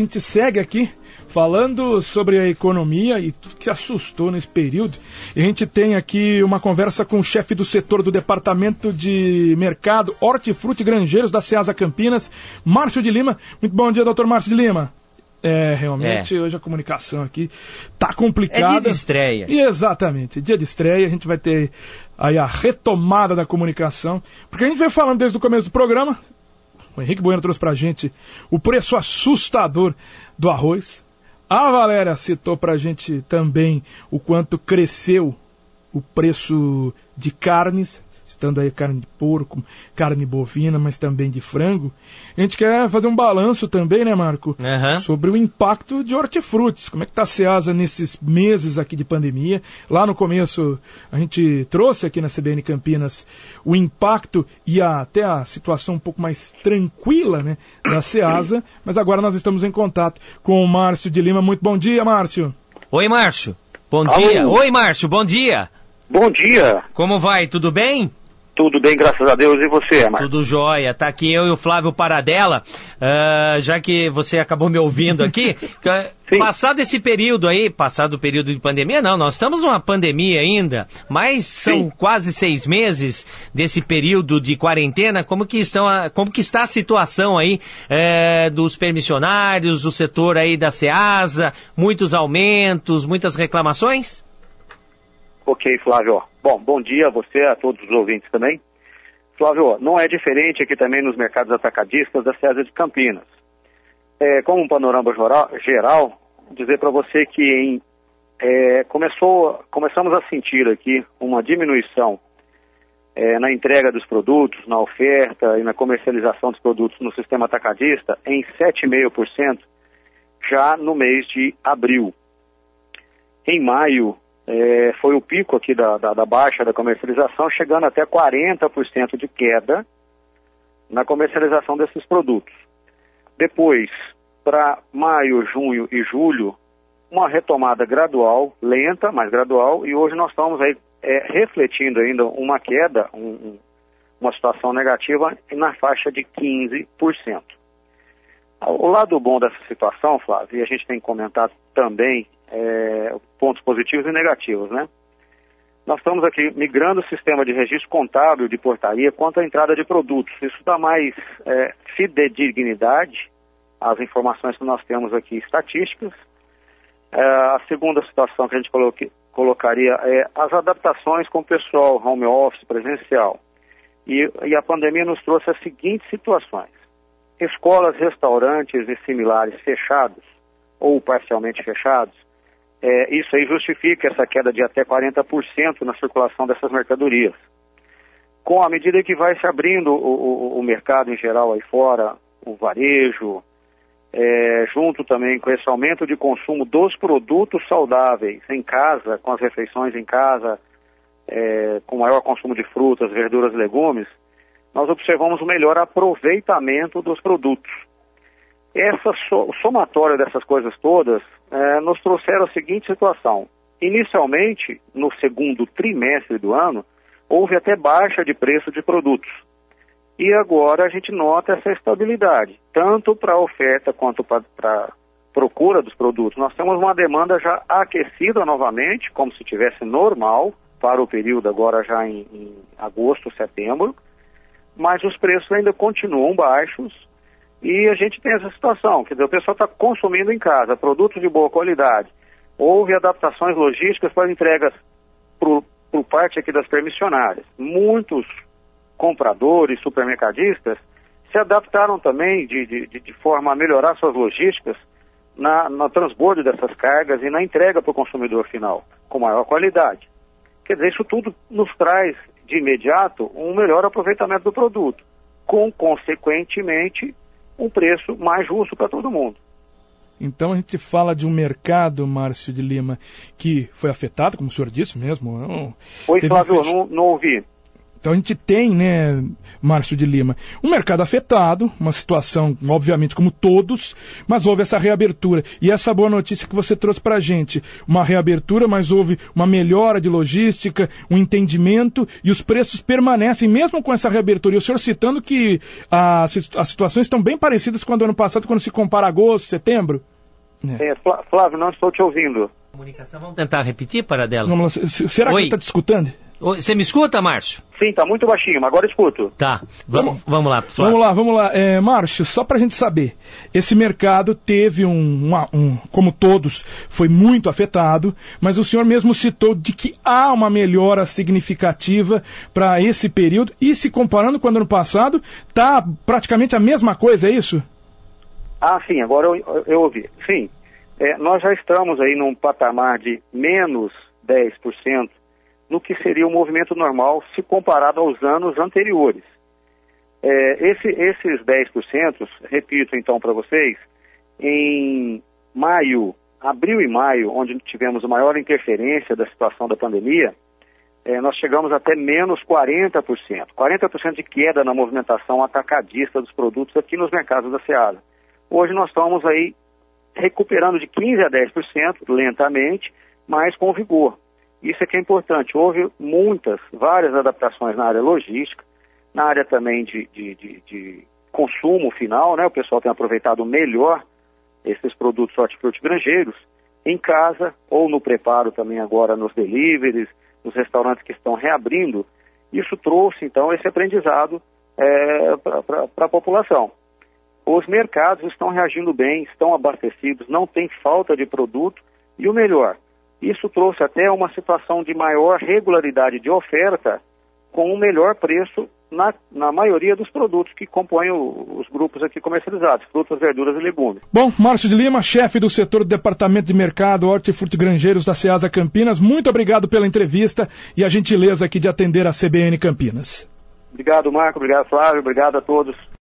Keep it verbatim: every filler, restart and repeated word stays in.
gente segue aqui falando sobre a economia e tudo que assustou nesse período. E a gente tem aqui uma conversa com o chefe do setor do Departamento de Mercado, Hortifruti e Grangeiros da Ceasa Campinas, Márcio de Lima. Muito bom dia, doutor Márcio de Lima. É, realmente, é. Hoje a comunicação aqui tá complicada. É dia de estreia. E exatamente, dia de estreia, a gente vai ter aí a retomada da comunicação, porque a gente veio falando desde o começo do programa, o Henrique Bueno trouxe pra gente o preço assustador do arroz. A Valéria citou pra gente também o quanto cresceu o preço de carnes, citando aí carne de porco, carne bovina, mas também de frango. A gente quer fazer um balanço também, né, Marco? Uhum. Sobre o impacto de hortifrutis. Como é que está a Ceasa nesses meses aqui de pandemia? Lá no começo, a gente trouxe aqui na C B N Campinas o impacto e a, até a situação um pouco mais tranquila, né, da Ceasa, mas agora nós estamos em contato com o Márcio de Lima. Muito bom dia, Márcio. Oi, Márcio. Bom Alô. dia. Oi, Márcio. Bom dia. Bom dia. Como vai? Tudo bem? Tudo bem, graças a Deus. E você, Marcos? Tudo jóia. Tá aqui eu e o Flávio Paradella, uh, já que você acabou me ouvindo aqui. Passado esse período aí, passado o período de pandemia, não, nós estamos numa pandemia ainda, mas são Sim. quase seis meses desse período de quarentena. Como que, estão a, como que está a situação aí é, dos permissionários, do setor aí da Ceasa? Muitos aumentos, muitas reclamações? Ok, Flávio. Bom, bom dia a você, a todos os ouvintes também. Flávio, não é diferente aqui também nos mercados atacadistas da Ceasa de Campinas. É, como um panorama geral, dizer para você que em, é, começou, começamos a sentir aqui uma diminuição é, na entrega dos produtos, na oferta e na comercialização dos produtos no sistema atacadista em sete vírgula cinco por cento já no mês de abril. Em maio, É, foi o pico aqui da, da, da baixa da comercialização, chegando até quarenta por cento de queda na comercialização desses produtos. Depois, para maio, junho e julho, uma retomada gradual, lenta, mas gradual, e hoje nós estamos aí é, refletindo ainda uma queda, um, uma situação negativa na faixa de quinze por cento. O lado bom dessa situação, Flávio, e a gente tem comentado também é, pontos positivos e negativos, né? Nós estamos aqui migrando o sistema de registro contábil de portaria quanto à entrada de produtos. Isso dá mais é, fidedignidade às informações que nós temos aqui estatísticas. É, a segunda situação que a gente coloque, colocaria é as adaptações com o pessoal home office presencial. E, e a pandemia nos trouxe as seguintes situações. Escolas, restaurantes e similares fechados ou parcialmente fechados, é, isso aí justifica essa queda de até quarenta por cento na circulação dessas mercadorias. Com a medida que vai se abrindo o, o, o mercado em geral aí fora, o varejo, é, junto também com esse aumento de consumo dos produtos saudáveis em casa, com as refeições em casa, é, com maior consumo de frutas, verduras e legumes, nós observamos um melhor aproveitamento dos produtos. Essa so, o somatório dessas coisas todas é, nos trouxeram a seguinte situação. Inicialmente, no segundo trimestre do ano, houve até baixa de preço de produtos. E agora a gente nota essa estabilidade, tanto para a oferta quanto para a procura dos produtos. Nós temos uma demanda já aquecida novamente, como se tivesse normal, para o período agora já em, em agosto, setembro, mas os preços ainda continuam baixos e a gente tem essa situação, quer dizer, o pessoal está consumindo em casa produtos de boa qualidade. Houve adaptações logísticas para entregas por, por parte aqui das permissionárias. Muitos compradores, supermercadistas, se adaptaram também de, de, de forma a melhorar suas logísticas na, no transbordo dessas cargas e na entrega para o consumidor final, com maior qualidade. Quer dizer, isso tudo nos traz de imediato um melhor aproveitamento do produto, com, consequentemente, um preço mais justo para todo mundo. Então a gente fala de um mercado, Márcio de Lima, que foi afetado, como o senhor disse mesmo. Não... Oi, Flávio, fech... não, não ouvi. Então a gente tem, né, Márcio de Lima, um mercado afetado, uma situação, obviamente, como todos, mas houve essa reabertura. E essa boa notícia que você trouxe para a gente, uma reabertura, mas houve uma melhora de logística, um entendimento, e os preços permanecem, mesmo com essa reabertura. E o senhor citando que as, as situações estão bem parecidas com a do ano passado, quando se compara agosto, setembro. É. É, Flávio, não estou te ouvindo. Comunicação, vamos tentar repetir, Paradela? Vamos lá. Será Oi. que ele está te escutando? Você me escuta, Márcio? Sim, está muito baixinho, mas agora escuto. Tá, vamos, vamos lá. Flávio. Vamos lá, vamos lá. É, Márcio, só para a gente saber, esse mercado teve um, um, um, como todos, foi muito afetado, mas o senhor mesmo citou de que há uma melhora significativa para esse período, e se comparando com o ano passado, está praticamente a mesma coisa, é isso? Ah, sim, agora eu, eu ouvi. Sim, é, nós já estamos aí num patamar de menos dez por cento no que seria o movimento normal se comparado aos anos anteriores. É, esse, esses dez por cento, repito então para vocês, em maio, abril e maio, onde tivemos a maior interferência da situação da pandemia, é, nós chegamos até menos quarenta por cento. quarenta por cento de queda na movimentação atacadista dos produtos aqui nos mercados da Seara. Hoje nós estamos aí recuperando de quinze a dez por cento lentamente, mas com vigor. Isso é que é importante. Houve muitas, várias adaptações na área logística, na área também de, de, de, de consumo final, né? O pessoal tem aproveitado melhor esses produtos hortifrutigranjeiros em casa ou no preparo também agora nos deliveries, nos restaurantes que estão reabrindo. Isso trouxe, então, esse aprendizado é, para a população. Os mercados estão reagindo bem, estão abastecidos, não tem falta de produto e o melhor, isso trouxe até uma situação de maior regularidade de oferta com um melhor preço na, na maioria dos produtos que compõem o, os grupos aqui comercializados, frutas, verduras e legumes. Bom, Márcio de Lima, chefe do setor do Departamento de Mercado Hortifrutigranjeiros da Ceasa Campinas, muito obrigado pela entrevista e a gentileza aqui de atender a C B N Campinas. Obrigado, Marco, obrigado, Flávio, obrigado a todos.